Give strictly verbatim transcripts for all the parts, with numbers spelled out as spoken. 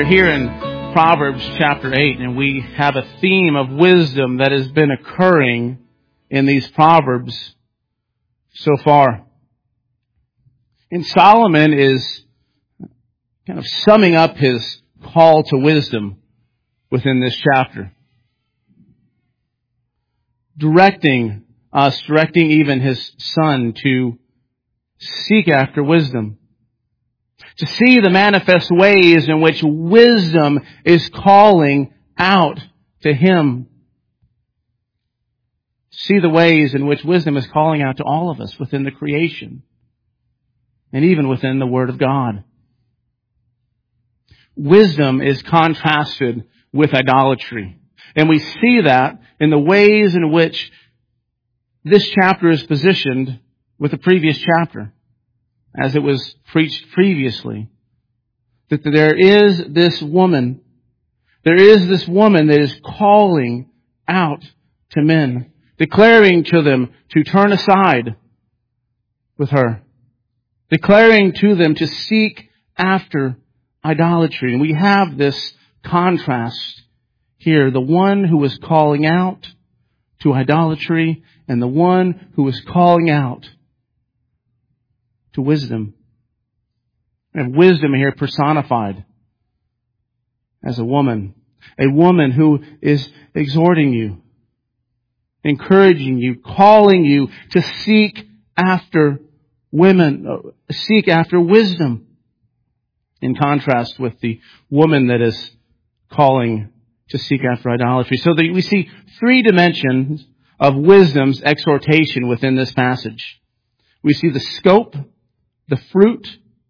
here in Proverbs chapter eight, and we have a theme of wisdom that has been occurring in these Proverbs so far. And Solomon is kind of summing up his call to wisdom within this chapter. Directing us, directing even his son to seek after wisdom. To see the manifest ways in which wisdom is calling out to him. See the ways in which wisdom is calling out to all of us within the creation. And even within the Word of God. Wisdom is contrasted with idolatry. And we see that in the ways in which this chapter is positioned with the previous chapter. As it was preached previously, that there is this woman, there is this woman that is calling out to men, declaring to them to turn aside with her, declaring to them to seek after idolatry. And we have this contrast here, the one who is calling out to idolatry and the one who is calling out to wisdom. And wisdom here personified as a woman. A woman who is exhorting you, encouraging you, calling you to seek after women, seek after wisdom. In contrast with the woman that is calling to seek after idolatry. So that we see three dimensions of wisdom's exhortation within this passage. We see the scope, the fruit,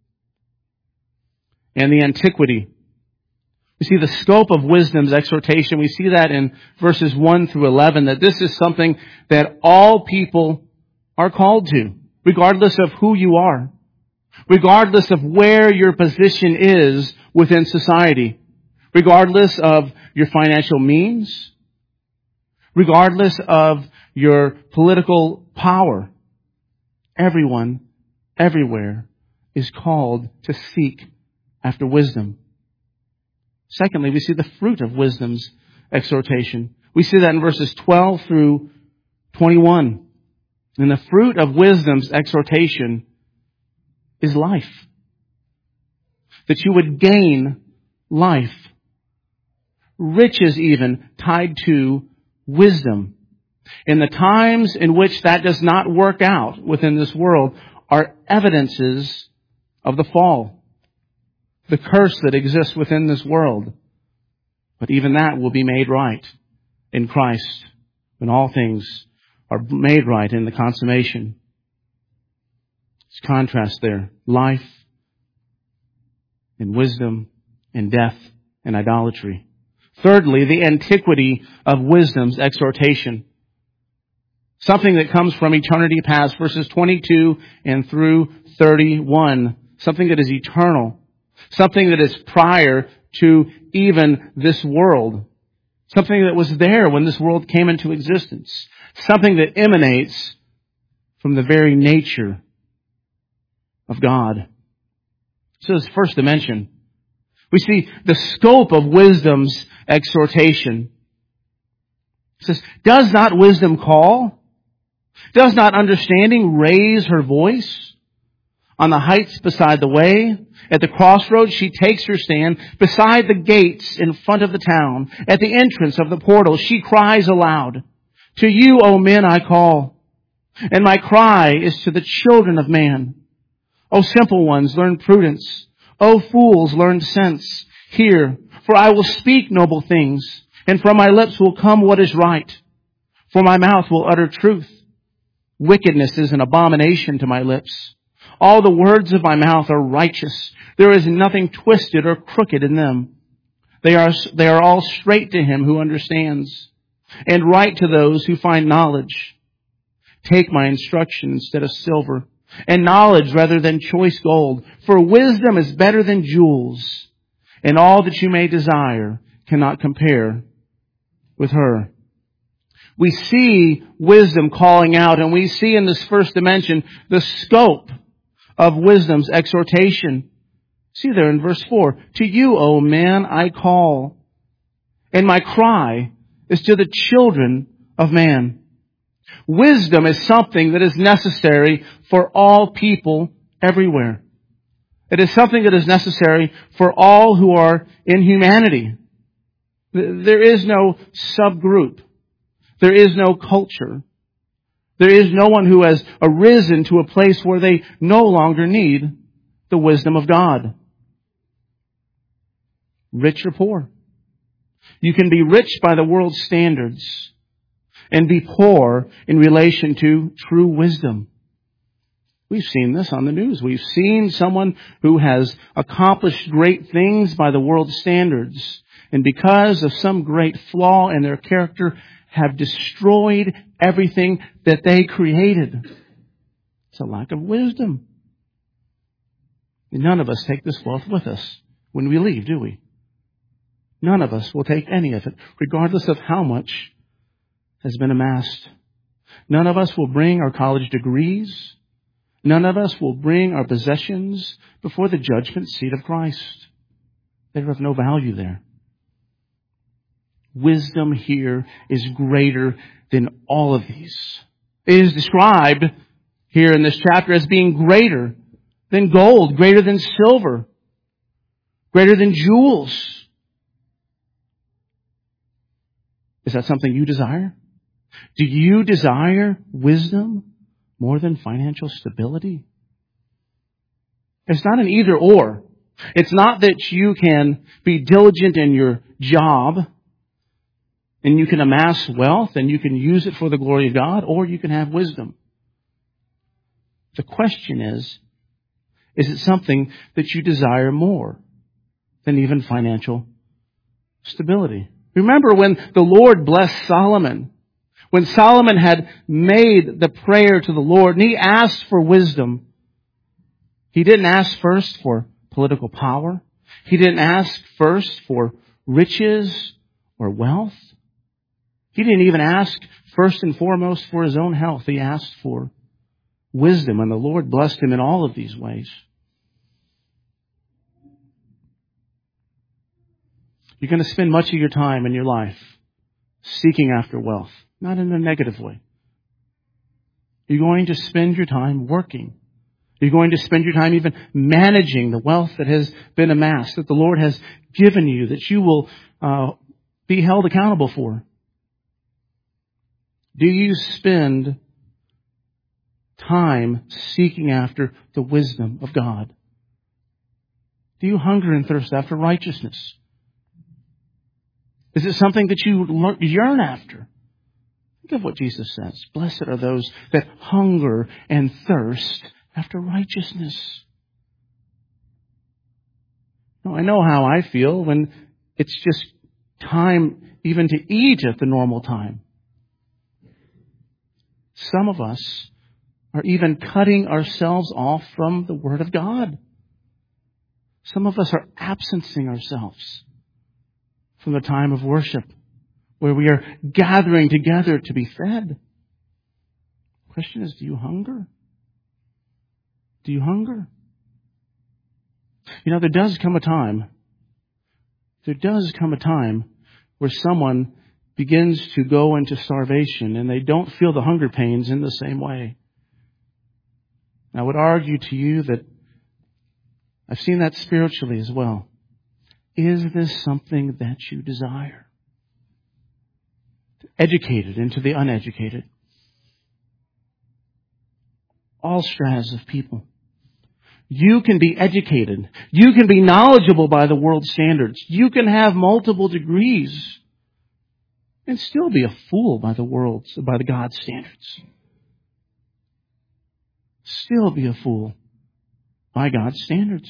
and the antiquity. We see the scope of wisdom's exhortation. We see that in verses one through eleven, that this is something that all people are called to, regardless of who you are, regardless of where your position is within society, regardless of your financial means, regardless of your political power. Everyone everywhere is called to seek after wisdom. Secondly, we see the fruit of wisdom's exhortation. We see that in verses twelve through twenty-one. And the fruit of wisdom's exhortation is life. That you would gain life. Riches even tied to wisdom. In the times in which that does not work out within this world are evidences of the fall. The curse that exists within this world. But even that will be made right in Christ when all things are made right in the consummation. It's contrast there. Life and wisdom and death and idolatry. Thirdly, the antiquity of wisdom's exhortation. Something that comes from eternity past, verses twenty-two and through thirty-one. Something that is eternal. Something that is prior to even this world. Something that was there when this world came into existence. Something that emanates from the very nature of God. So this first dimension, we see the scope of wisdom's exhortation. It says, does not wisdom call? Does not understanding raise her voice? On the heights beside the way, at the crossroads, she takes her stand. Beside the gates in front of the town, at the entrance of the portal, she cries aloud. To you, O men, I call, and my cry is to the children of man. O simple ones, learn prudence. O fools, learn sense. Hear, for I will speak noble things, and from my lips will come what is right. For my mouth will utter truth. Wickedness is an abomination to my lips. All the words of my mouth are righteous. There is nothing twisted or crooked in them. They are, they are all straight to him who understands, and right to those who find knowledge. Take my instruction instead of silver, and knowledge rather than choice gold. For wisdom is better than jewels, and all that you may desire cannot compare with her. We see wisdom calling out, and we see in this first dimension the scope of wisdom's exhortation. See there in verse four, to you, O man, I call, and my cry is to the children of man. Wisdom is something that is necessary for all people everywhere. It is something that is necessary for all who are in humanity. There is no subgroup. There is no culture. There is no one who has arisen to a place where they no longer need the wisdom of God. Rich or poor. You can be rich by the world's standards and be poor in relation to true wisdom. We've seen this on the news. We've seen someone who has accomplished great things by the world's standards, and because of some great flaw in their character, have destroyed everything that they created. It's a lack of wisdom. And none of us take this wealth with us when we leave, do we? None of us will take any of it, regardless of how much has been amassed. None of us will bring our college degrees. None of us will bring our possessions before the judgment seat of Christ. They're of no value there. Wisdom here is greater than all of these. It is described here in this chapter as being greater than gold, greater than silver, greater than jewels. Is that something you desire? Do you desire wisdom more than financial stability? It's not an either or. It's not that you can be diligent in your job and you can amass wealth and you can use it for the glory of God, or you can have wisdom. The question is, is it something that you desire more than even financial stability? Remember when the Lord blessed Solomon, when Solomon had made the prayer to the Lord and he asked for wisdom, he didn't ask first for political power. He didn't ask first for riches or wealth. He didn't even ask first and foremost for his own health. He asked for wisdom, and the Lord blessed him in all of these ways. You're going to spend much of your time in your life seeking after wealth, not in a negative way. You're going to spend your time working. You're going to spend your time even managing the wealth that has been amassed, that the Lord has given you, that you will uh, be held accountable for. Do you spend time seeking after the wisdom of God? Do you hunger and thirst after righteousness? Is it something that you yearn after? Think of what Jesus says. Blessed are those that hunger and thirst after righteousness. Now, I know how I feel when it's just time even to eat at the normal time. Some of us are even cutting ourselves off from the Word of God. Some of us are absencing ourselves from the time of worship where we are gathering together to be fed. The question is, do you hunger? Do you hunger? You know, there does come a time, there does come a time where someone begins to go into starvation and they don't feel the hunger pains in the same way. I would argue to you that I've seen that spiritually as well. Is this something that you desire? Educated into the uneducated. All stratas of people. You can be educated. You can be knowledgeable by the world's standards. You can have multiple degrees and still be a fool by the world's, by the God's standards. Still be a fool by God's standards.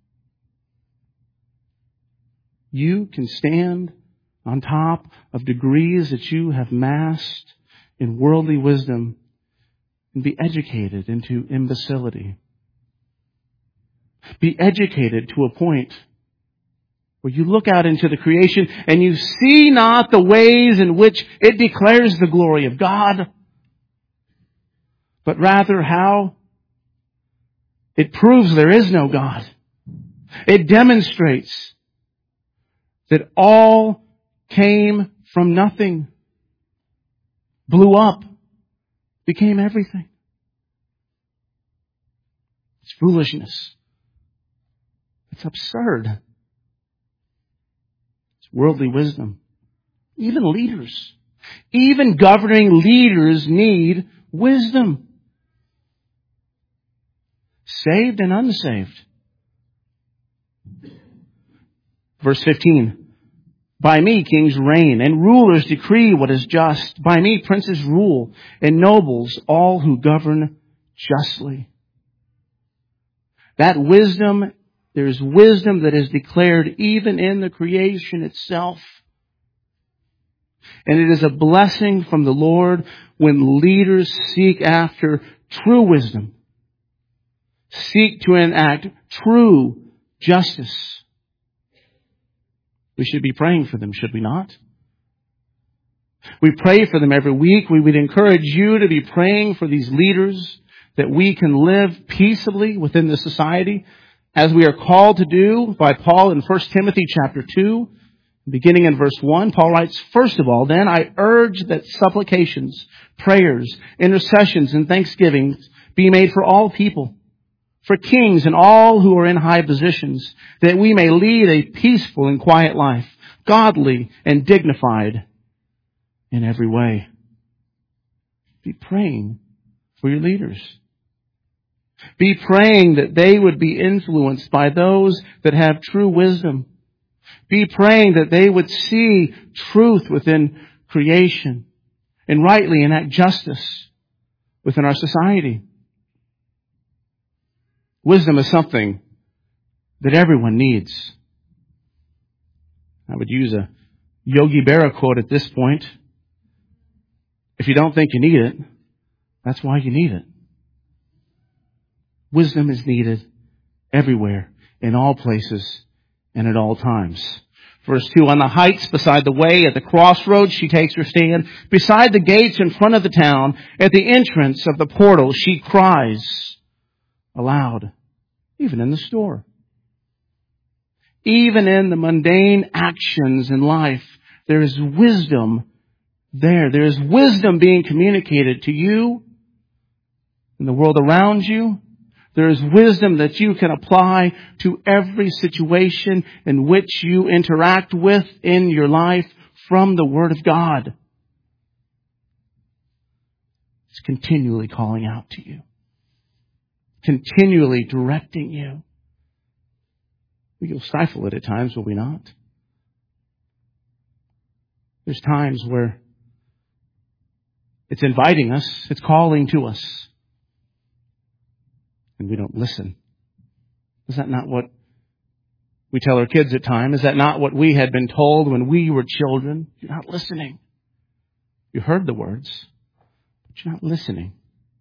You can stand on top of degrees that you have massed in worldly wisdom and be educated into imbecility. Be educated to a point where you look out into the creation and you see not the ways in which it declares the glory of God, but rather how it proves there is no God. It demonstrates that all came from nothing, blew up, became everything. It's foolishness. It's absurd. It's worldly wisdom. Even leaders, even governing leaders need wisdom. Saved and unsaved. Verse fifteen. By me kings reign, and rulers decree what is just. By me princes rule, and nobles all who govern justly. That wisdom, there is wisdom that is declared even in the creation itself. And it is a blessing from the Lord when leaders seek after true wisdom, seek to enact true justice. We should be praying for them, should we not? We pray for them every week. We would encourage you to be praying for these leaders, that we can live peaceably within the society, as we are called to do by Paul in First Timothy chapter two, beginning in verse one. Paul writes, "First of all, then, I urge that supplications, prayers, intercessions, and thanksgivings be made for all people, for kings and all who are in high positions, that we may lead a peaceful and quiet life, godly and dignified in every way." Be praying for your leaders. Be praying that they would be influenced by those that have true wisdom. Be praying that they would see truth within creation and rightly enact justice within our society. Wisdom is something that everyone needs. I would use a Yogi Berra quote at this point. If you don't think you need it, that's why you need it. Wisdom is needed everywhere, in all places, and at all times. Verse two, on the heights beside the way, at the crossroads, she takes her stand. Beside the gates in front of the town, at the entrance of the portal, she cries aloud, even in the store. Even in the mundane actions in life, there is wisdom there. There is wisdom being communicated to you in the world around you. There is wisdom that you can apply to every situation in which you interact with in your life from the Word of God. It's continually calling out to you, continually directing you. You'll stifle it at times, will we not? There's times where it's inviting us, it's calling to us, and we don't listen. Is that not what we tell our kids at times? Is that not what we had been told when we were children? You're not listening. You heard the words, but you're not listening.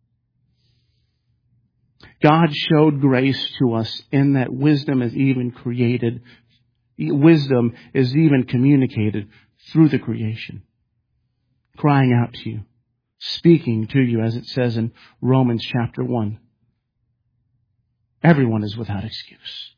God showed grace to us in that wisdom is even created. Wisdom is even communicated through the creation. Crying out to you, speaking to you, as it says in Romans chapter one. Everyone is without excuse.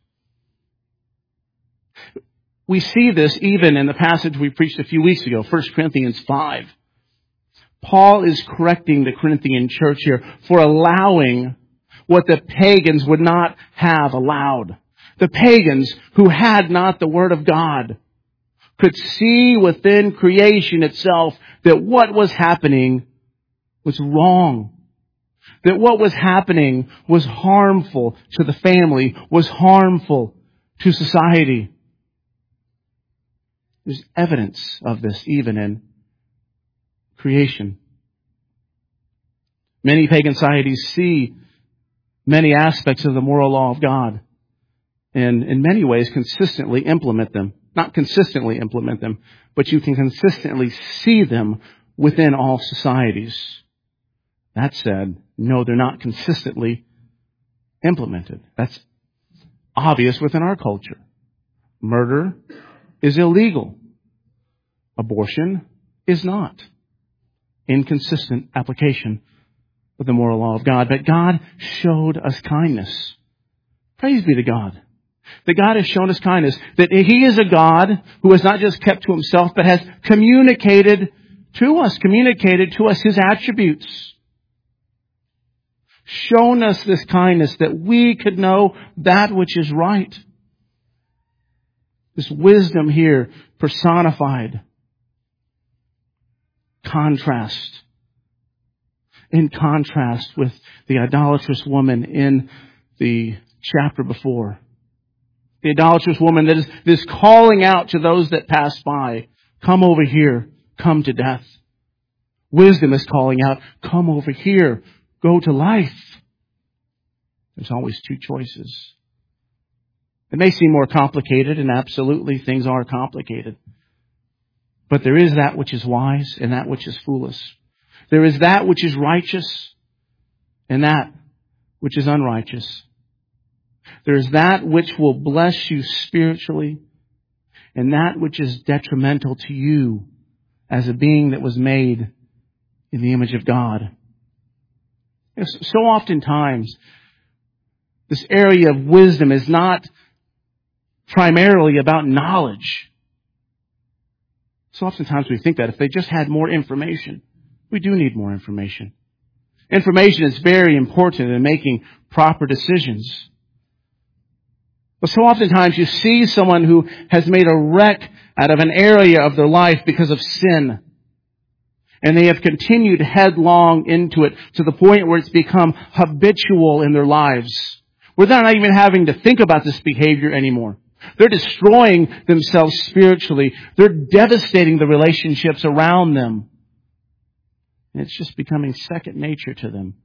We see this even in the passage we preached a few weeks ago, First Corinthians five. Paul is correcting the Corinthian church here for allowing what the pagans would not have allowed. The pagans who had not the Word of God could see within creation itself that what was happening was wrong. That what was happening was harmful to the family, was harmful to society. There's evidence of this even in creation. Many pagan societies see many aspects of the moral law of God and in many ways consistently implement them. Not consistently implement them, but you can consistently see them within all societies. That said, no, they're not consistently implemented. That's obvious within our culture. Murder is illegal. Abortion is not. Inconsistent application of the moral law of God. But God showed us kindness. Praise be to God. That God has shown us kindness. That He is a God who has not just kept to Himself, but has communicated to us, communicated to us His attributes. Shown us this kindness that we could know that which is right. This wisdom here personified. Contrast. In contrast with the idolatrous woman in the chapter before. The idolatrous woman that is, that is calling out to those that pass by, come over here, come to death. Wisdom is calling out, come over here, go to life. There's always two choices. It may seem more complicated, and absolutely things are complicated. But there is that which is wise and that which is foolish. There is that which is righteous and that which is unrighteous. There is that which will bless you spiritually and that which is detrimental to you as a being that was made in the image of God. So oftentimes, this area of wisdom is not primarily about knowledge. So oftentimes we think that if they just had more information, we do need more information. Information is very important in making proper decisions. But so oftentimes you see someone who has made a wreck out of an area of their life because of sin. And they have continued headlong into it to the point where it's become habitual in their lives. Where they're not even having to think about this behavior anymore. They're destroying themselves spiritually. They're devastating the relationships around them. And it's just becoming second nature to them.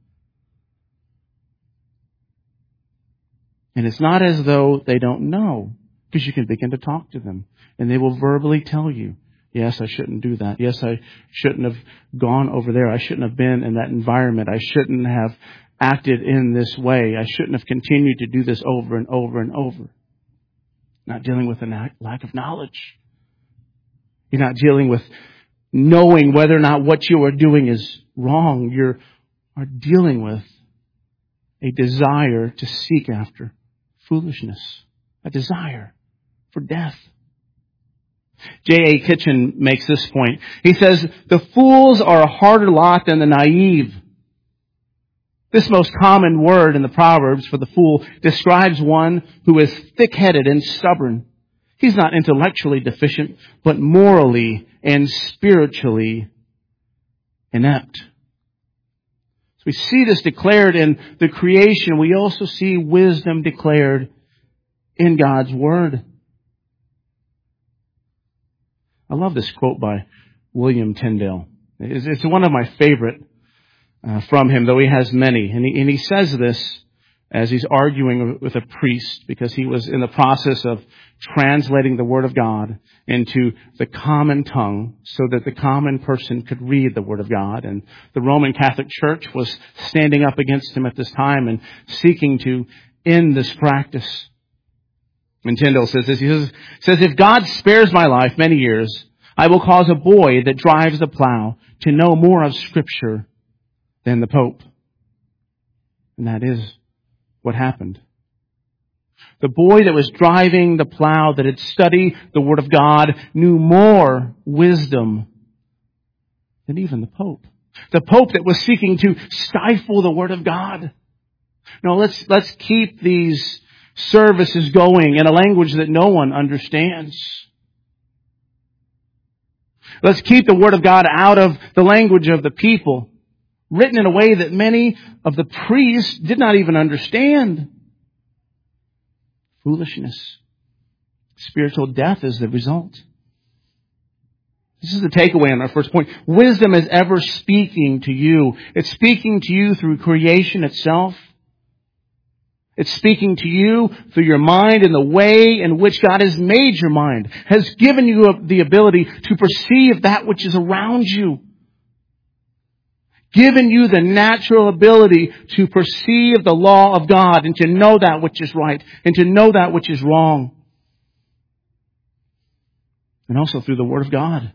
And it's not as though they don't know, because you can begin to talk to them. And they will verbally tell you, yes, I shouldn't do that. Yes, I shouldn't have gone over there. I shouldn't have been in that environment. I shouldn't have acted in this way. I shouldn't have continued to do this over and over and over. Not dealing with a lack of knowledge. You're not dealing with knowing whether or not what you are doing is wrong. You are dealing with a desire to seek after foolishness. A desire for death. J A Kitchen makes this point. He says, the fools are a harder lot than the naive. This most common word in the Proverbs for the fool describes one who is thick-headed and stubborn. He's not intellectually deficient, but morally and spiritually inept. So we see this declared in the creation. We also see wisdom declared in God's Word. I love this quote by William Tyndale. It's, it's one of my favorite uh, from him, though he has many. And he, and he says this as he's arguing with a priest because he was in the process of translating the Word of God into the common tongue so that the common person could read the Word of God. And the Roman Catholic Church was standing up against him at this time and seeking to end this practice. And Tyndale says this, he says, says, if God spares my life many years, I will cause a boy that drives the plow to know more of Scripture than the Pope. And that is what happened. The boy that was driving the plow, that had studied the Word of God, knew more wisdom than even the Pope. The Pope that was seeking to stifle the Word of God. No, let's, let's keep these services going in a language that no one understands. Let's keep the Word of God out of the language of the people, written in a way that many of the priests did not even understand. Foolishness. Spiritual death is the result. This is the takeaway on our first point. Wisdom is ever speaking to you. It's speaking to you through creation itself. It's speaking to you through your mind and the way in which God has made your mind, has given you the ability to perceive that which is around you. Given you the natural ability to perceive the law of God and to know that which is right and to know that which is wrong. And also through the Word of God.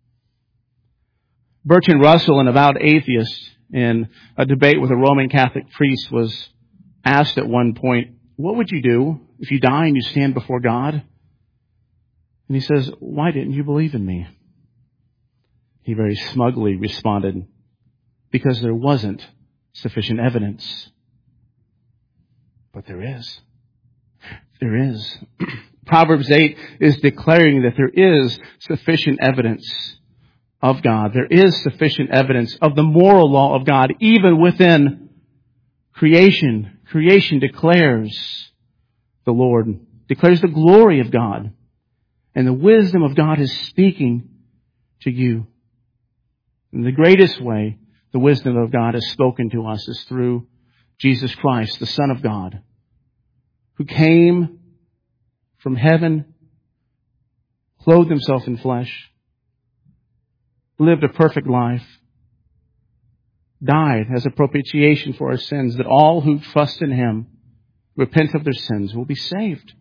Bertrand Russell, an avowed atheist, in a debate with a Roman Catholic priest, was asked at one point, what would you do if you die and you stand before God? And he says, why didn't you believe in me? He very smugly responded, because there wasn't sufficient evidence. But there is. There is. Proverbs eight is declaring that there is sufficient evidence of God. There is sufficient evidence of the moral law of God, even within creation. Creation declares the Lord, declares the glory of God. And the wisdom of God is speaking to you. In the greatest way, the wisdom of God is spoken to us is through Jesus Christ, the Son of God, who came from heaven, clothed himself in flesh, lived a perfect life, died as a propitiation for our sins, that all who trust in him, repent of their sins, will be saved.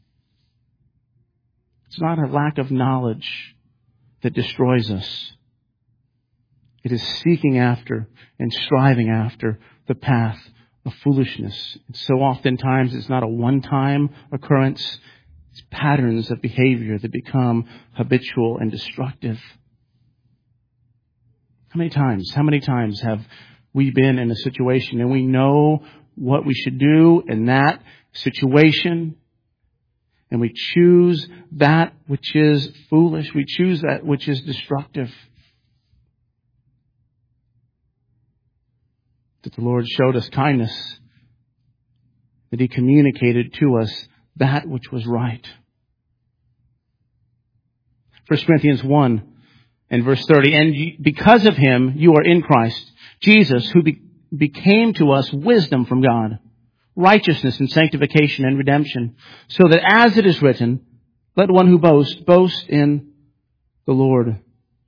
It's not a lack of knowledge that destroys us. It is seeking after and striving after the path of foolishness. And so oftentimes it's not a one-time occurrence. It's patterns of behavior that become habitual and destructive. How many times, how many times have we been in a situation and we know what we should do in that situation, and we choose that which is foolish. We choose that which is destructive. That the Lord showed us kindness, that He communicated to us that which was right. First Corinthians one and verse thirty, and because of Him you are in Christ Jesus, who be, became to us wisdom from God, righteousness and sanctification and redemption, so that as it is written, let one who boasts, boast in the Lord.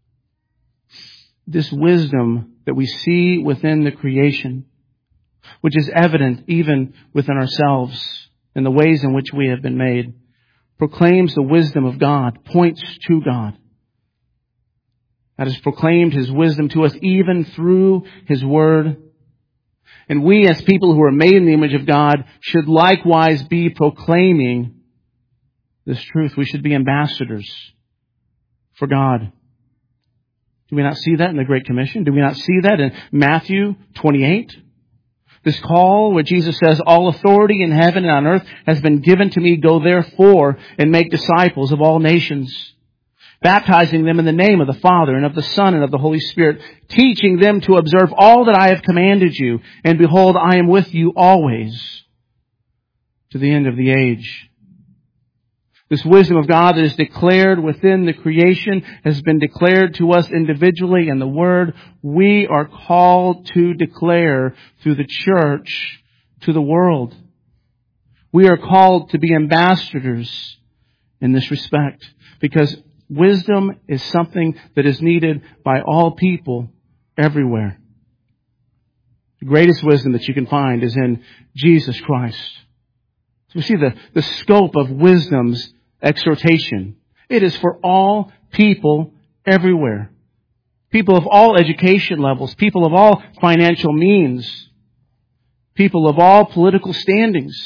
This wisdom that we see within the creation, which is evident even within ourselves in the ways in which we have been made, proclaims the wisdom of God, points to God. God has proclaimed His wisdom to us even through His Word. And we as people who are made in the image of God should likewise be proclaiming this truth. We should be ambassadors for God. Do we not see that in the Great Commission? Do we not see that in Matthew twenty-eight? This call where Jesus says, all authority in heaven and on earth has been given to me. Go therefore and make disciples of all nations, baptizing them in the name of the Father and of the Son and of the Holy Spirit, teaching them to observe all that I have commanded you. And behold, I am with you always to the end of the age. This wisdom of God that is declared within the creation has been declared to us individually in the Word. We are called to declare through the church to the world. We are called to be ambassadors in this respect, because wisdom is something that is needed by all people everywhere. The greatest wisdom that you can find is in Jesus Christ. So we see the, the scope of wisdom's exhortation. It is for all people everywhere. People of all education levels, people of all financial means, people of all political standings.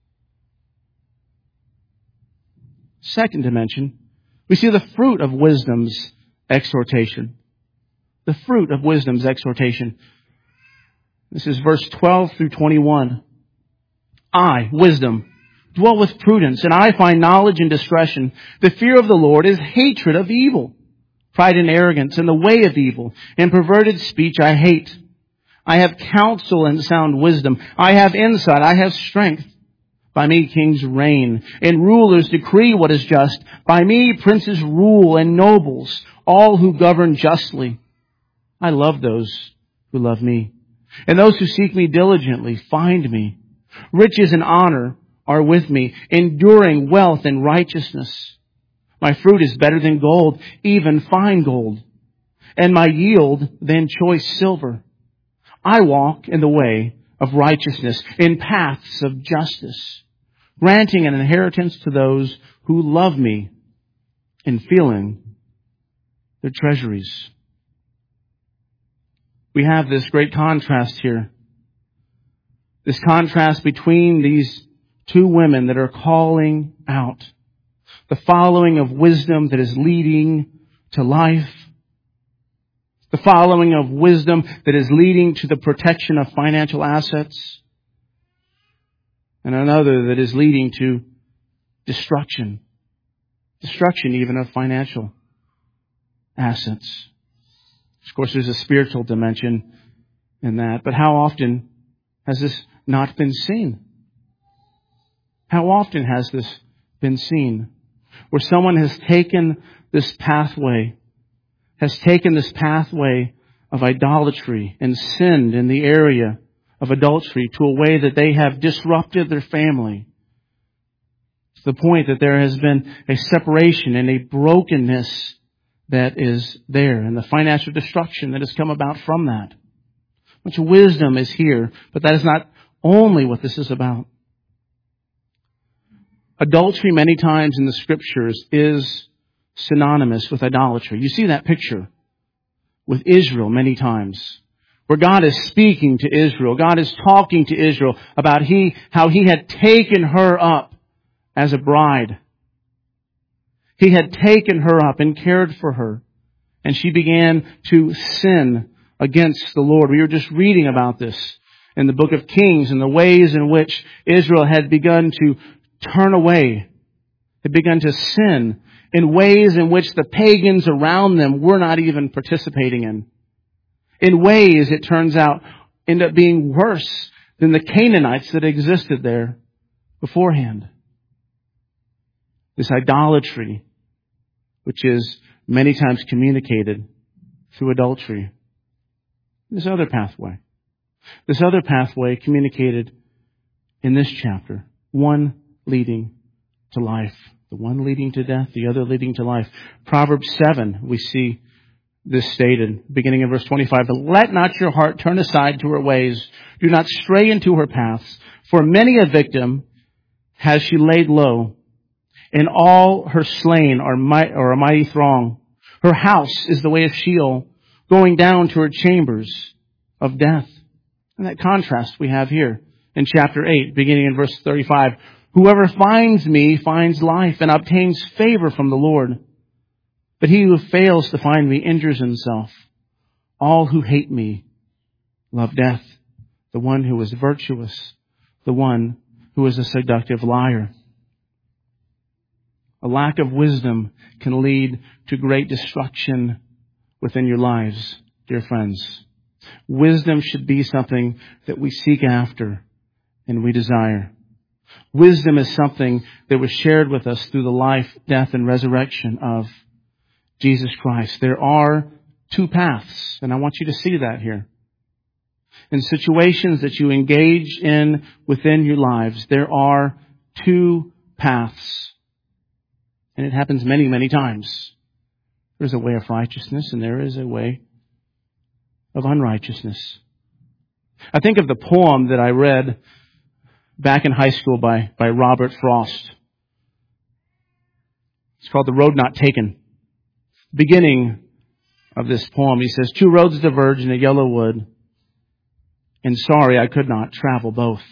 Second dimension, we see the fruit of wisdom's exhortation. The fruit of wisdom's exhortation. This is verse twelve through twenty-one. I, wisdom, dwell with prudence, and I find knowledge and discretion. The fear of the Lord is hatred of evil. Pride and arrogance and the way of evil and perverted speech I hate. I have counsel and sound wisdom. I have insight. I have strength. By me kings reign, and rulers decree what is just. By me princes rule, and nobles, all who govern justly. I love those who love me, and those who seek me diligently find me. Riches and honor are with me, enduring wealth and righteousness. My fruit is better than gold, even fine gold, and my yield than choice silver. I walk in the way of righteousness, in paths of justice, granting an inheritance to those who love me and filling their treasuries. We have this great contrast here. This contrast between these Two women that are calling out. The following of wisdom that is leading to life. The following of wisdom that is leading to the protection of financial assets. And another that is leading to destruction. Destruction even of financial assets. Of course, there's a spiritual dimension in that. But how often has this not been seen? How often has this been seen? Where someone has taken this pathway, has taken this pathway of idolatry and sinned in the area of adultery to a way that they have disrupted their family. To the point that there has been a separation and a brokenness that is there, and the financial destruction that has come about from that. Much wisdom is here, but that is not only what this is about. Adultery many times in the Scriptures is synonymous with idolatry. You see that picture with Israel many times, where God is speaking to Israel. God is talking to Israel about he how He had taken her up as a bride. He had taken her up and cared for her. And she began to sin against the Lord. We were just reading about this in the book of Kings and the ways in which Israel had begun to turn away, had begun to sin in ways in which the pagans around them were not even participating in. In ways, it turns out, end up being worse than the Canaanites that existed there beforehand. This idolatry, which is many times communicated through adultery. This other pathway. This other pathway communicated in this chapter. One leading to life. The one leading to death, the other leading to life. Proverbs seven, we see this stated, beginning in verse twenty-five. But let not your heart turn aside to her ways. Do not stray into her paths. For many a victim has she laid low. And all her slain are, might, are a mighty throng. Her house is the way of Sheol, going down to her chambers of death. And that contrast we have here in chapter eight, beginning in verse thirty-five. Whoever finds me finds life and obtains favor from the Lord. But he who fails to find me injures himself. All who hate me love death. The one who is virtuous, the one who is a seductive liar. A lack of wisdom can lead to great destruction within your lives, dear friends. Wisdom should be something that we seek after and we desire. Wisdom is something that was shared with us through the life, death, and resurrection of Jesus Christ. There are two paths, and I want you to see that here. In situations that you engage in within your lives, there are two paths. And it happens many, many times. There's a way of righteousness and there is a way of unrighteousness. I think of the poem that I read back in high school by, by Robert Frost. It's called The Road Not Taken. Beginning of this poem, he says, two roads diverge in a yellow wood, and sorry I could not travel both.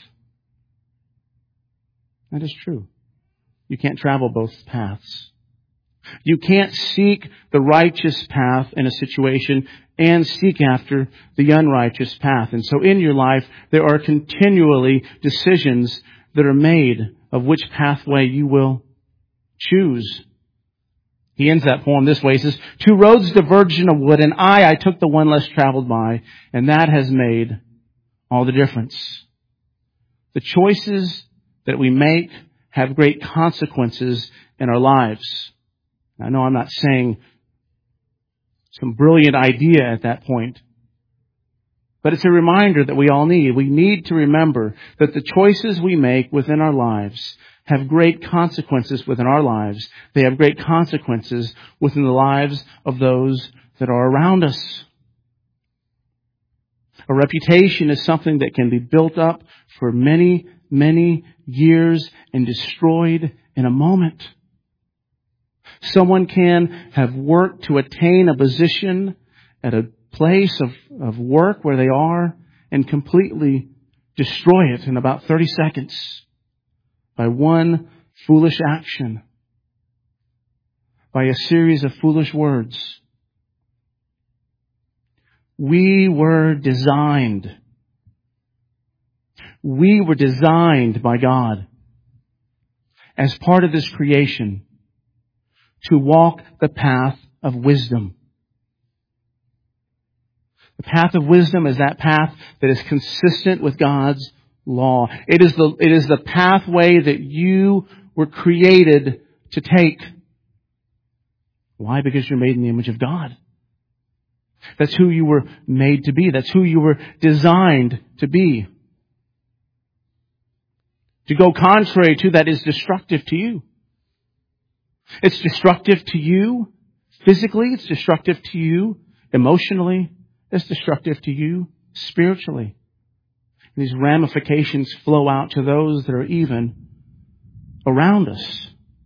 That is true. You can't travel both paths. You can't seek the righteous path in a situation and seek after the unrighteous path. And so in your life, there are continually decisions that are made of which pathway you will choose. He ends that poem this way. He says, two roads diverged in a wood, and I, I took the one less traveled by, and that has made all the difference. The choices that we make have great consequences in our lives. I know I'm not saying some brilliant idea at that point, but it's a reminder that we all need. We need to remember that the choices we make within our lives have great consequences within our lives. They have great consequences within the lives of those that are around us. A reputation is something that can be built up for many, many years and destroyed in a moment. Someone can have worked to attain a position at a place of, of work where they are and completely destroy it in about thirty seconds. by one foolish action, by a series of foolish words. We were designed. We were designed by God as part of this creation to walk the path of wisdom. The path of wisdom is that path that is consistent with God's law. It is the, it is the pathway that you were created to take. Why? Because you're made in the image of God. That's who you were made to be. That's who you were designed to be. To go contrary to that is destructive to you. It's destructive to you physically. It's destructive to you emotionally. It's destructive to you spiritually. And these ramifications flow out to those that are even around us.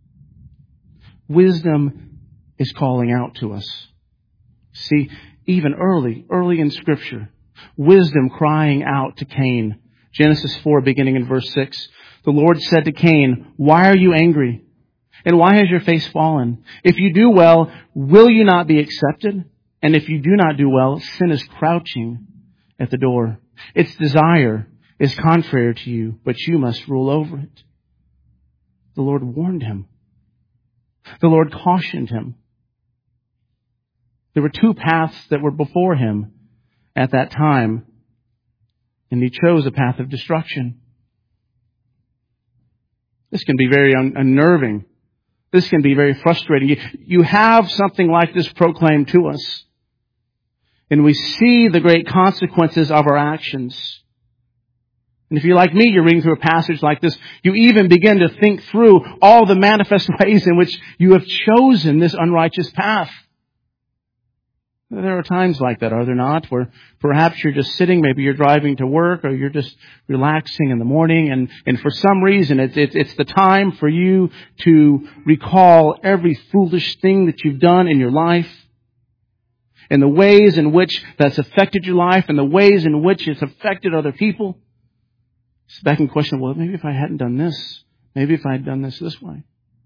Wisdom is calling out to us. See, even early, early in Scripture, wisdom crying out to Cain. Genesis four, beginning in verse six. The Lord said to Cain, "Why are you angry? And why has your face fallen? If you do well, will you not be accepted? And if you do not do well, sin is crouching at the door. Its desire is contrary to you, but you must rule over it." The Lord warned him. The Lord cautioned him. There were two paths that were before him at that time, and he chose a path of destruction. This can be very un- unnerving. This can be very frustrating. You, you have something like this proclaimed to us, and we see the great consequences of our actions. And if you're like me, you're reading through a passage like this, you even begin to think through all the manifest ways in which you have chosen this unrighteous path. There are times like that, are there not? Where perhaps you're just sitting, maybe you're driving to work, or you're just relaxing in the morning, and, and for some reason it's, it's, it's the time for you to recall every foolish thing that you've done in your life, and the ways in which that's affected your life, and the ways in which it's affected other people. It's back in question, well, maybe if I hadn't done this, maybe if I had done this this way.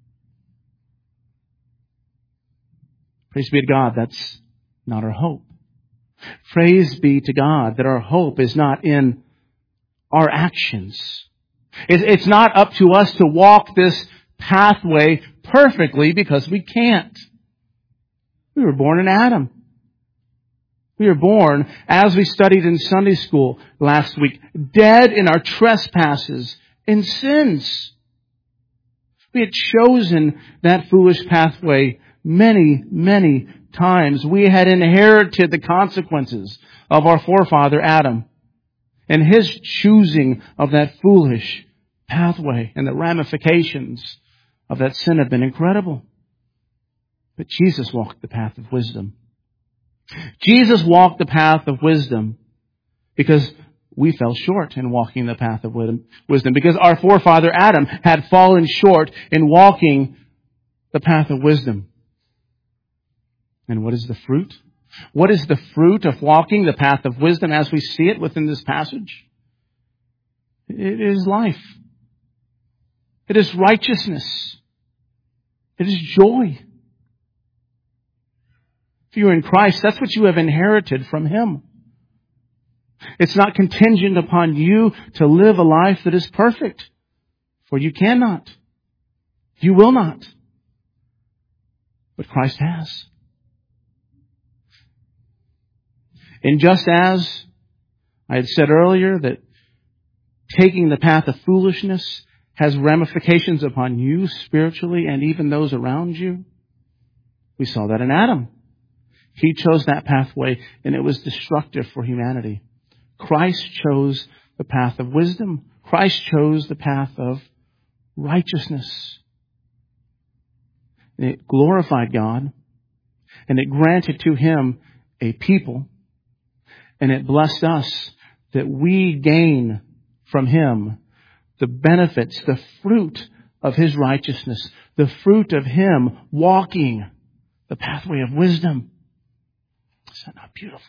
Praise be to God, that's not our hope. Praise be to God that our hope is not in our actions. It's not up to us to walk this pathway perfectly because we can't. We were born in Adam. We were born, as we studied in Sunday school last week, dead in our trespasses and sins. We had chosen that foolish pathway many, many times. We had inherited the consequences of our forefather Adam and his choosing of that foolish pathway, and the ramifications of that sin have been incredible. But Jesus walked the path of wisdom. Jesus walked the path of wisdom because we fell short in walking the path of wisdom, because our forefather Adam had fallen short in walking the path of wisdom. And what is the fruit? What is the fruit of walking the path of wisdom as we see it within this passage? It is life. It is righteousness. It is joy. If you are in Christ, that's what you have inherited from Him. It's not contingent upon you to live a life that is perfect, for you cannot. You will not. But Christ has. And just as I had said earlier that taking the path of foolishness has ramifications upon you spiritually and even those around you, we saw that in Adam. He chose that pathway, and it was destructive for humanity. Christ chose the path of wisdom. Christ chose the path of righteousness. And it glorified God, and it granted to Him a people, and it blessed us that we gain from Him the benefits, the fruit of His righteousness, the fruit of Him walking the pathway of wisdom. Is that not beautiful?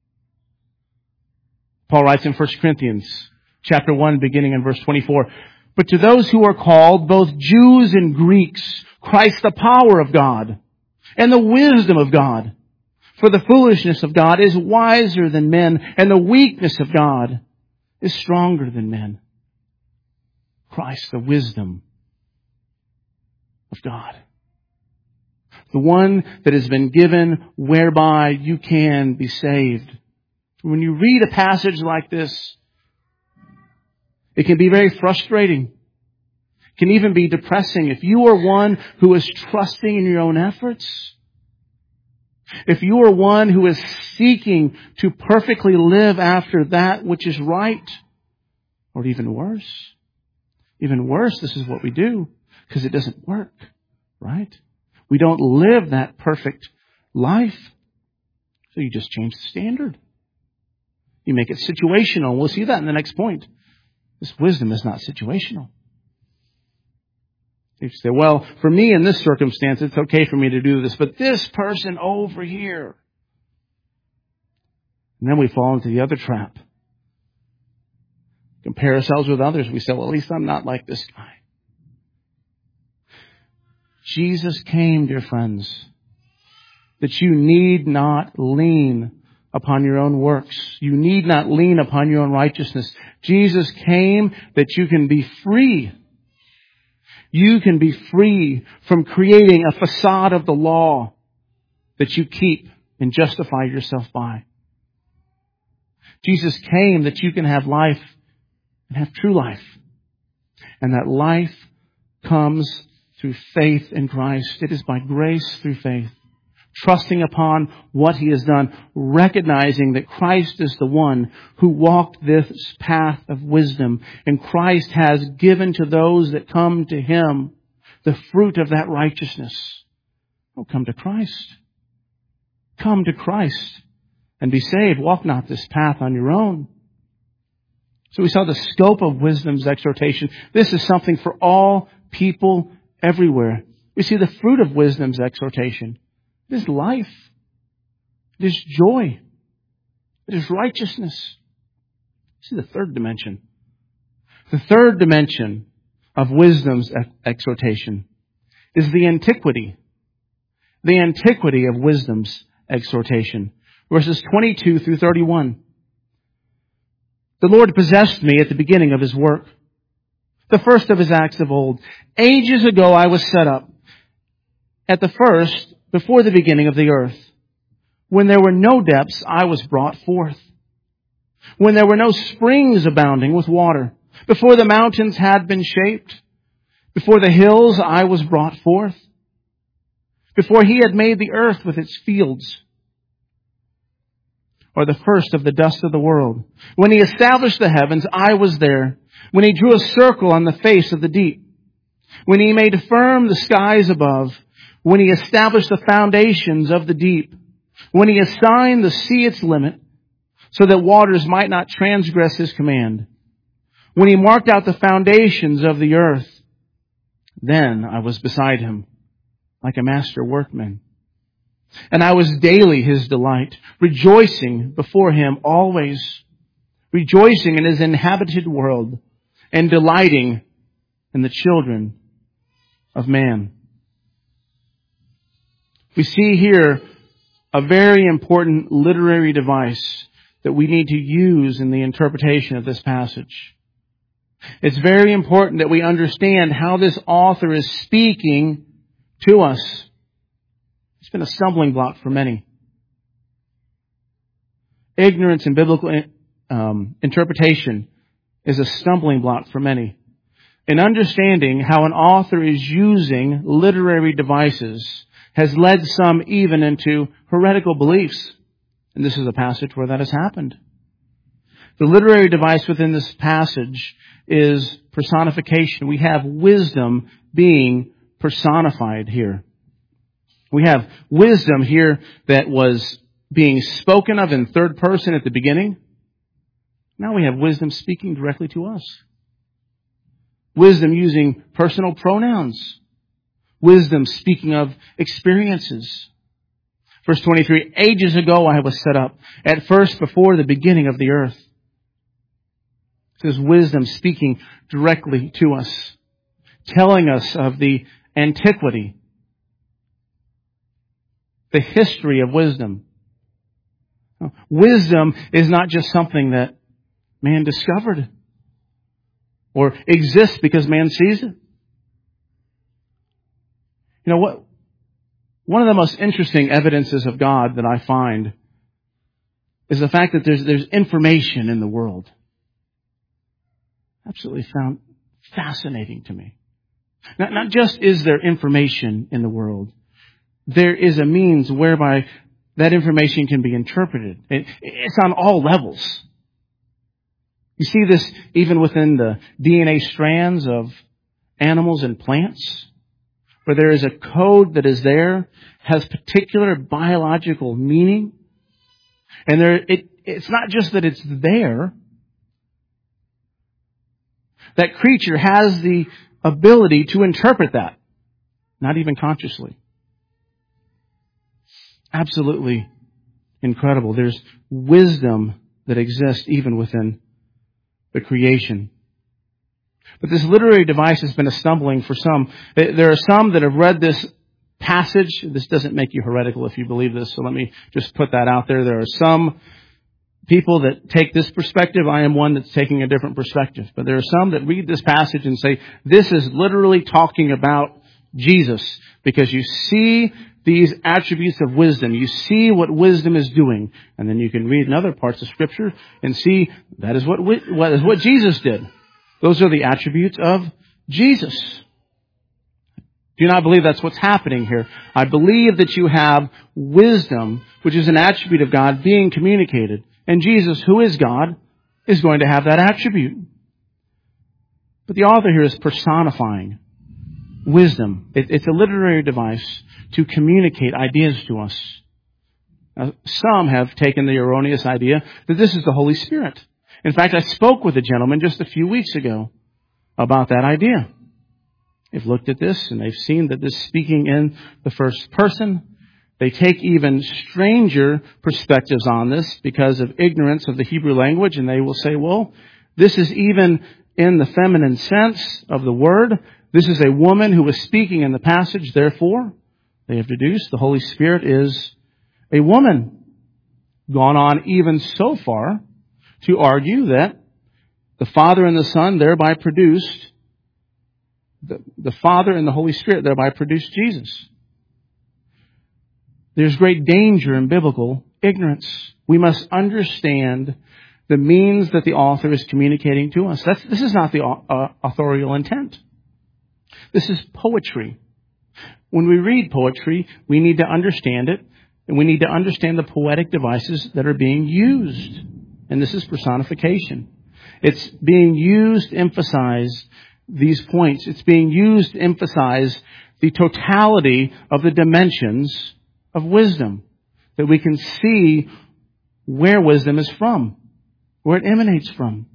Paul writes in First Corinthians chapter one, beginning in verse twenty-four, But to those who are called, both Jews and Greeks, Christ the power of God and the wisdom of God. For the foolishness of God is wiser than men, and the weakness of God is stronger than men. Christ, the wisdom of God. The one that has been given whereby you can be saved. When you read a passage like this, it can be very frustrating. It can even be depressing. If you are one who is trusting in your own efforts, if you are one who is seeking to perfectly live after that which is right, or even worse, even worse, this is what we do, because it doesn't work, right? We don't live that perfect life. So you just change the standard. You make it situational. We'll see that in the next point. This wisdom is not situational. You say, well, for me in this circumstance, it's okay for me to do this, but this person over here. And then we fall into the other trap. Compare ourselves with others. We say, well, at least I'm not like this guy. Jesus came, dear friends, that you need not lean upon your own works. You need not lean upon your own righteousness. Jesus came that you can be free. You can be free from creating a facade of the law that you keep and justify yourself by. Jesus came that you can have life and have true life. And that life comes through faith in Christ. It is by grace through faith. Trusting upon what He has done, recognizing that Christ is the one who walked this path of wisdom, and Christ has given to those that come to Him the fruit of that righteousness. Oh, come to Christ. Come to Christ and be saved. Walk not this path on your own. So we saw the scope of wisdom's exhortation. This is something for all people everywhere. We see the fruit of wisdom's exhortation. It is life. It is joy. It is righteousness. See the third dimension. The third dimension of wisdom's exhortation is the antiquity. The antiquity of wisdom's exhortation. Verses twenty-two through thirty-one. The Lord possessed me at the beginning of His work, the first of His acts of old. Ages ago I was set up. At the first, before the beginning of the earth. When there were no depths, I was brought forth. When there were no springs abounding with water. Before the mountains had been shaped. Before the hills, I was brought forth. Before He had made the earth with its fields. Or the first of the dust of the world. When He established the heavens, I was there. When He drew a circle on the face of the deep. When He made firm the skies above. When He established the foundations of the deep. When He assigned the sea its limit, so that waters might not transgress His command. When He marked out the foundations of the earth, then I was beside Him, like a master workman. And I was daily His delight, rejoicing before Him always, rejoicing in His inhabited world, and delighting in the children of man. We see here a very important literary device that we need to use in the interpretation of this passage. It's very important that we understand how this author is speaking to us. It's been a stumbling block for many. Ignorance in biblical um, interpretation is a stumbling block for many. In understanding how an author is using literary devices has led some even into heretical beliefs. And this is a passage where that has happened. The literary device within this passage is personification. We have wisdom being personified here. We have wisdom here that was being spoken of in third person at the beginning. Now we have wisdom speaking directly to us. Wisdom using personal pronouns. Wisdom speaking of experiences. Verse twenty-three, ages ago I was set up, at first before the beginning of the earth. This is wisdom speaking directly to us, telling us of the antiquity, the history of wisdom. Wisdom is not just something that man discovered or exists because man sees it. You know what? One of the most interesting evidences of God that I find is the fact that there's there's information in the world. Absolutely found fascinating to me. Not, not just is there information in the world, there is a means whereby that information can be interpreted. It, it's on all levels. You see this even within the D N A strands of animals and plants, where there is a code that is there, has particular biological meaning. And there, it, it's not just that it's there. That creature has the ability to interpret that, not even consciously. Absolutely incredible. There's wisdom that exists even within the creation. But this literary device has been a stumbling for some. There are some that have read this passage. This doesn't make you heretical if you believe this, so let me just put that out there. There are some people that take this perspective. I am one that's taking a different perspective. But there are some that read this passage and say, this is literally talking about Jesus, because you see these attributes of wisdom. You see what wisdom is doing. And then you can read in other parts of Scripture and see that is what, what is what Jesus did. Those are the attributes of Jesus. Do you not believe that's what's happening here? I believe that you have wisdom, which is an attribute of God, being communicated. And Jesus, who is God, is going to have that attribute. But the author here is personifying wisdom. It, it's a literary device to communicate ideas to us. Now, some have taken the erroneous idea that this is the Holy Spirit. In fact, I spoke with a gentleman just a few weeks ago about that idea. They've looked at this and they've seen that this speaking in the first person. They take even stranger perspectives on this because of ignorance of the Hebrew language, and they will say, well, this is even in the feminine sense of the word. This is a woman who was speaking in the passage. Therefore, they have deduced the Holy Spirit is a woman. Gone on even so far to argue that the Father and the Son thereby produced, the, the Father and the Holy Spirit thereby produced Jesus. There's great danger in biblical ignorance. We must understand the means that the author is communicating to us. That's, this is not the uh, authorial intent. This is poetry. When we read poetry, we need to understand it, and we need to understand the poetic devices that are being used. And this is personification. It's being used to emphasize these points. It's being used to emphasize the totality of the dimensions of wisdom, that we can see where wisdom is from, where it emanates from.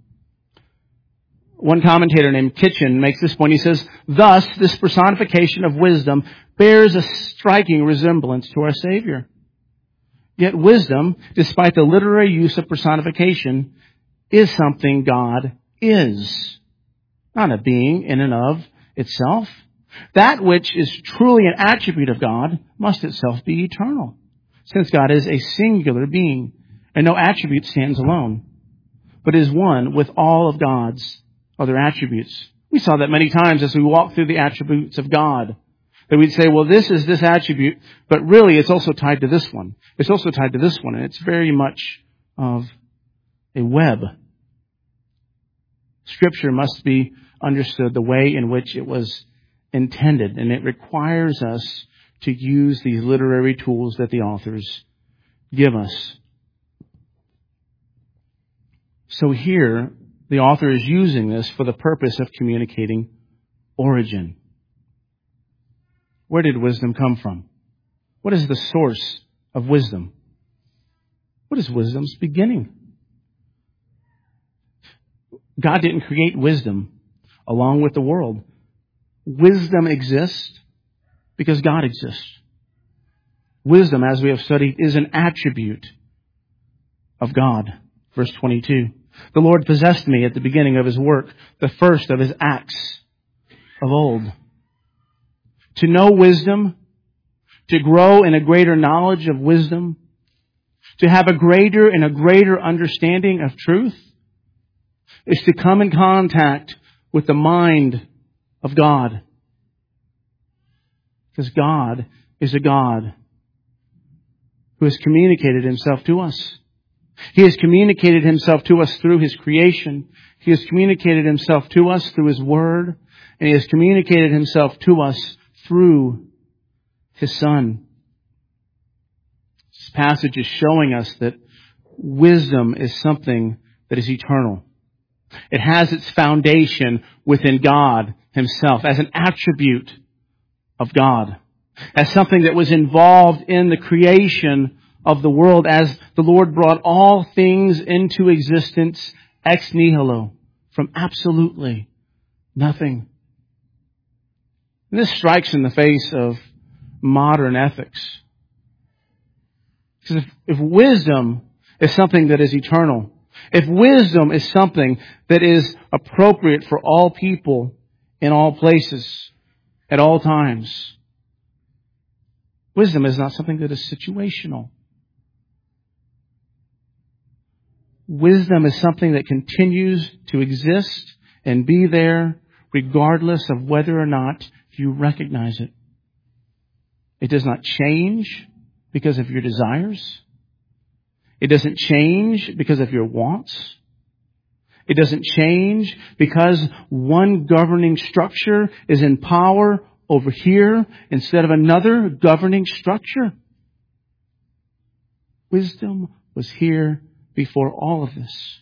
One commentator named Kitchen makes this point. He says, thus, this personification of wisdom bears a striking resemblance to our Savior. Yet wisdom, despite the literary use of personification, is something God is, not a being in and of itself. That which is truly an attribute of God must itself be eternal, since God is a singular being, and no attribute stands alone, but is one with all of God's other attributes. We saw that many times as we walk through the attributes of God, that we'd say, well, this is this attribute, but really it's also tied to this one. It's also tied to this one, and it's very much of a web. Scripture must be understood the way in which it was intended, and it requires us to use these literary tools that the authors give us. So here, the author is using this for the purpose of communicating origin. Where did wisdom come from? What is the source of wisdom? What is wisdom's beginning? God didn't create wisdom along with the world. Wisdom exists because God exists. Wisdom, as we have studied, is an attribute of God. Verse twenty-two. The Lord possessed me at the beginning of His work, the first of His acts of old. To know wisdom, to grow in a greater knowledge of wisdom, to have a greater and a greater understanding of truth, is to come in contact with the mind of God. Because God is a God who has communicated Himself to us. He has communicated Himself to us through His creation. He has communicated Himself to us through His Word. And He has communicated Himself to us through His Son. This passage is showing us that wisdom is something that is eternal. It has its foundation within God Himself as an attribute of God, as something that was involved in the creation of the world, as the Lord brought all things into existence ex nihilo, from absolutely nothing. And this strikes in the face of modern ethics. Because if, if wisdom is something that is eternal, if wisdom is something that is appropriate for all people in all places, at all times, wisdom is not something that is situational. Wisdom is something that continues to exist and be there regardless of whether or not you recognize it. It does not change because of your desires. It doesn't change because of your wants. It doesn't change because one governing structure is in power over here instead of another governing structure. Wisdom was here before all of this.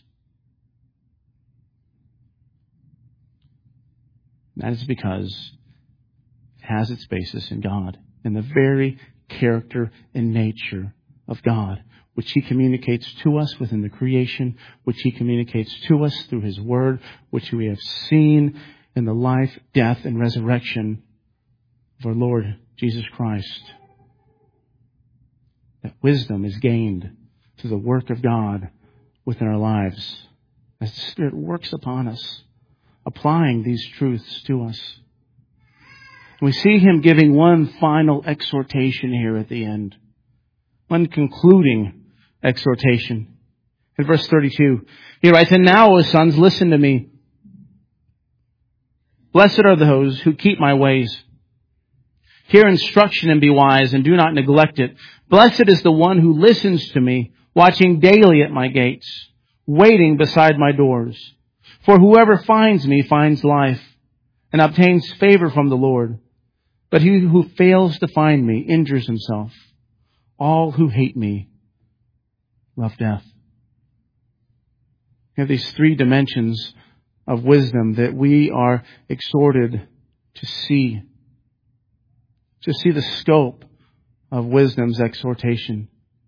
That is because it has its basis in God, in the very character and nature of God, which He communicates to us within the creation, which He communicates to us through His Word, which we have seen in the life, death, and resurrection of our Lord Jesus Christ. That wisdom is gained through the work of God within our lives as the Spirit works upon us, applying these truths to us. We see Him giving one final exhortation here at the end. One concluding exhortation. In verse thirty-two, He writes, "And now, O sons, listen to me. Blessed are those who keep my ways. Hear instruction and be wise, and do not neglect it. Blessed is the one who listens to me, watching daily at my gates, waiting beside my doors. For whoever finds me finds life, and obtains favor from the Lord. But he who fails to find me injures himself. All who hate me love death." We have these three dimensions of wisdom that we are exhorted to see. To see the scope of wisdom's exhortation.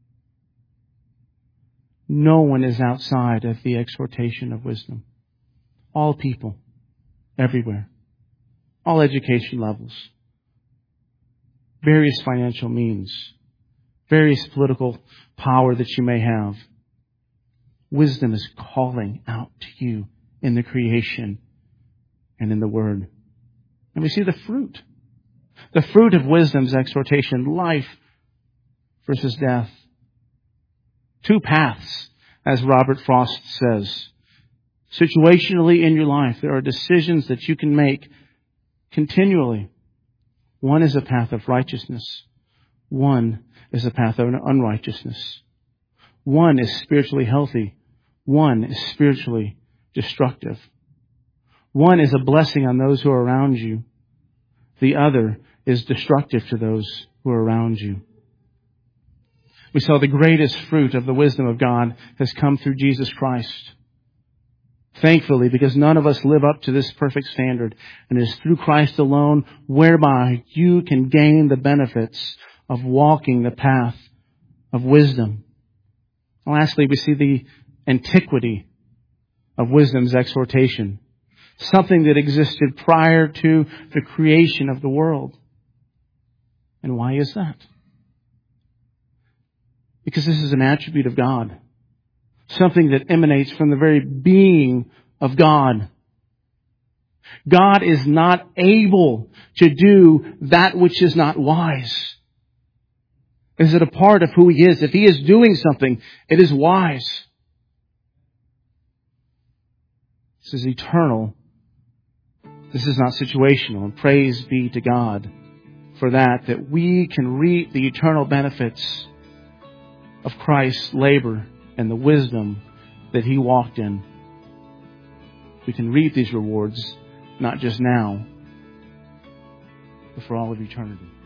No one is outside of the exhortation of wisdom. All people, everywhere, all education levels, various financial means, various political power that you may have. Wisdom is calling out to you in the creation and in the Word. And we see the fruit. The fruit of wisdom's exhortation, life versus death. Two paths, as Robert Frost says. Situationally in your life, there are decisions that you can make continually. One is a path of righteousness. One is a path of unrighteousness. One is spiritually healthy. One is spiritually destructive. One is a blessing on those who are around you. The other is destructive to those who are around you. We saw the greatest fruit of the wisdom of God has come through Jesus Christ. Thankfully, because none of us live up to this perfect standard. And it is through Christ alone whereby you can gain the benefits of walking the path of wisdom. And lastly, we see the antiquity of wisdom's exhortation. Something that existed prior to the creation of the world. And why is that? Because this is an attribute of God. something that emanates from the very being of God. God is not able to do that which is not wise. Is it a part of who He is? If He is doing something, it is wise. This is eternal. This is not situational. And praise be to God for that, that we can reap the eternal benefits of Christ's labor and the wisdom that He walked in. We can reap these rewards, not just now, but for all of eternity.